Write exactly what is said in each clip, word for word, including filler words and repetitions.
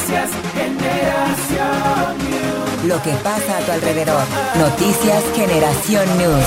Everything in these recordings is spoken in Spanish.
Noticias Generación News. Lo que pasa a tu alrededor. Noticias Generación News.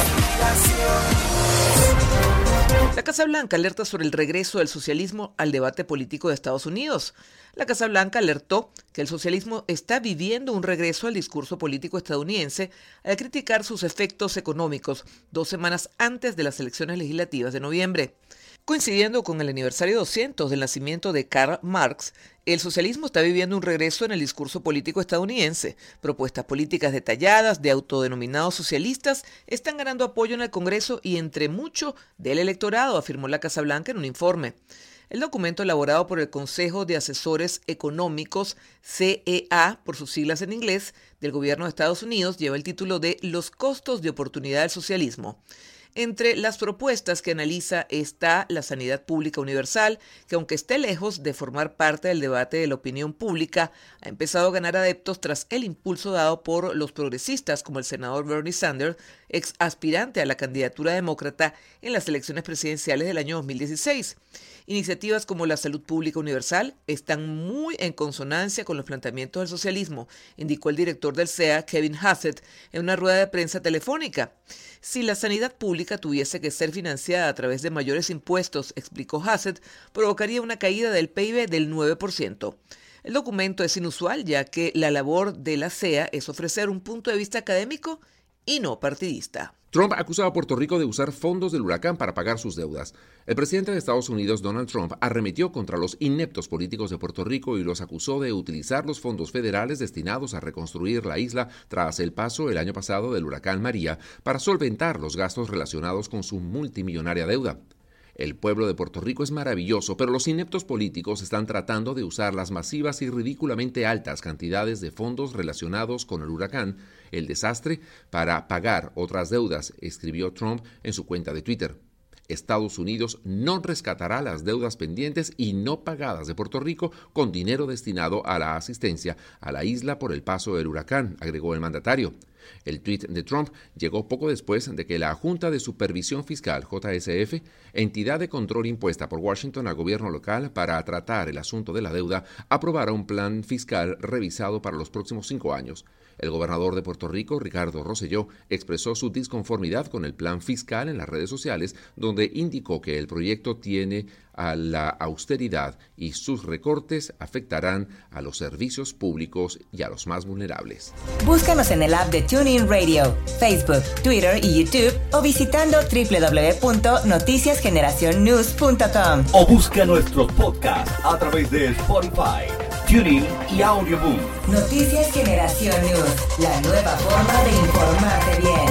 La Casa Blanca alerta sobre el regreso del socialismo al debate político de Estados Unidos. La Casa Blanca alertó que el socialismo está viviendo un regreso al discurso político estadounidense al criticar sus efectos económicos dos semanas antes de las elecciones legislativas de noviembre. Coincidiendo con el aniversario doscientos del nacimiento de Karl Marx, el socialismo está viviendo un regreso en el discurso político estadounidense. Propuestas políticas detalladas de autodenominados socialistas están ganando apoyo en el Congreso y entre mucho del electorado, afirmó la Casa Blanca en un informe. El documento elaborado por el Consejo de Asesores Económicos, C E A, por sus siglas en inglés, del gobierno de Estados Unidos, lleva el título de Los costos de oportunidad del socialismo. Entre las propuestas que analiza está la sanidad pública universal, que aunque esté lejos de formar parte del debate de la opinión pública, ha empezado a ganar adeptos tras el impulso dado por los progresistas como el senador Bernie Sanders, ex aspirante a la candidatura demócrata en las elecciones presidenciales del año dos mil dieciséis. Iniciativas como la salud pública universal están muy en consonancia con los planteamientos del socialismo, indicó el director del C E A, Kevin Hassett, en una rueda de prensa telefónica. Si la sanidad pública tuviese que ser financiada a través de mayores impuestos, explicó Hassett, provocaría una caída del P I B del nueve por ciento. El documento es inusual, ya que la labor de la C E A es ofrecer un punto de vista académico y no partidista. Trump acusa a Puerto Rico de usar fondos del huracán para pagar sus deudas. El presidente de Estados Unidos, Donald Trump, arremetió contra los ineptos políticos de Puerto Rico y los acusó de utilizar los fondos federales destinados a reconstruir la isla tras el paso el año pasado del huracán María para solventar los gastos relacionados con su multimillonaria deuda. El pueblo de Puerto Rico es maravilloso, pero los ineptos políticos están tratando de usar las masivas y ridículamente altas cantidades de fondos relacionados con el huracán, el desastre, para pagar otras deudas, escribió Trump en su cuenta de Twitter. Estados Unidos no rescatará las deudas pendientes y no pagadas de Puerto Rico con dinero destinado a la asistencia a la isla por el paso del huracán, agregó el mandatario. El tuit de Trump llegó poco después de que la Junta de Supervisión Fiscal, J S F, entidad de control impuesta por Washington al gobierno local para tratar el asunto de la deuda, aprobara un plan fiscal revisado para los próximos cinco años. El gobernador de Puerto Rico, Ricardo Rosselló, expresó su disconformidad con el plan fiscal en las redes sociales, donde indicó que el proyecto tiene a la austeridad y sus recortes afectarán a los servicios públicos y a los más vulnerables. Búscanos en el app de TuneIn Radio, Facebook, Twitter y YouTube o visitando doble u doble u doble u punto noticias generación news punto com. O busca nuestros podcasts a través de Spotify, TuneIn y Audioboom. Noticias Generación News, la nueva forma de informarte bien.